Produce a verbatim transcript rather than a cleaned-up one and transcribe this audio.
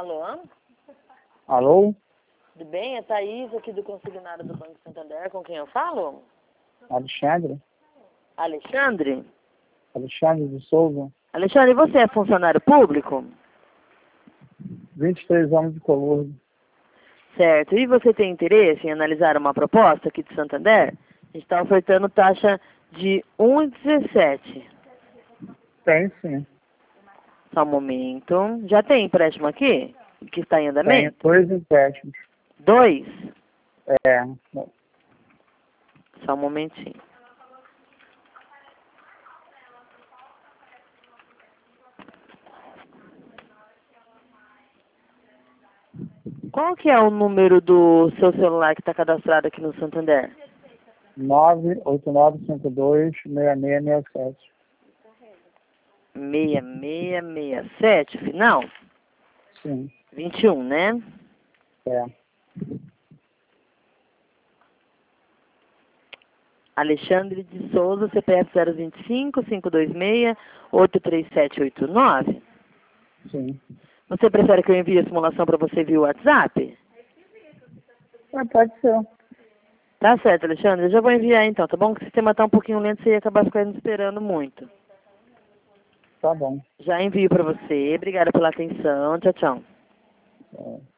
Alô? Alô? Tudo bem? É Thaís aqui do Consignado do Banco Santander. Com quem eu falo? Alexandre? Alexandre? Alexandre de Souza? Alexandre, você é funcionário público? vinte e três anos de colúrdio. Certo. E você tem interesse em analisar uma proposta aqui de Santander? A gente está ofertando taxa de um vírgula dezessete. Tem sim. Só um momento. Já tem empréstimo aqui? Que está em Tem andamento? dois empréstimos. Dois? É. Só um momentinho. Qual que é o número do seu celular que está cadastrado aqui no Santander? nove oito nove cinco dois seis seis seis sete. seis seis seis sete, final? Sim. vinte e um, né? É. Alexandre de Souza, C P F zero vinte e cinco, cinco dois seis, oito três sete oito nove. Sim. Você prefere que eu envie a simulação para você via WhatsApp? É, pode ser. Tá certo, Alexandre. Eu já vou enviar então, tá bom? Que o sistema está um pouquinho lento, você ia acabar ficando esperando muito. Tá bom. Já envio para você. Obrigada pela atenção. Tchau, tchau. É.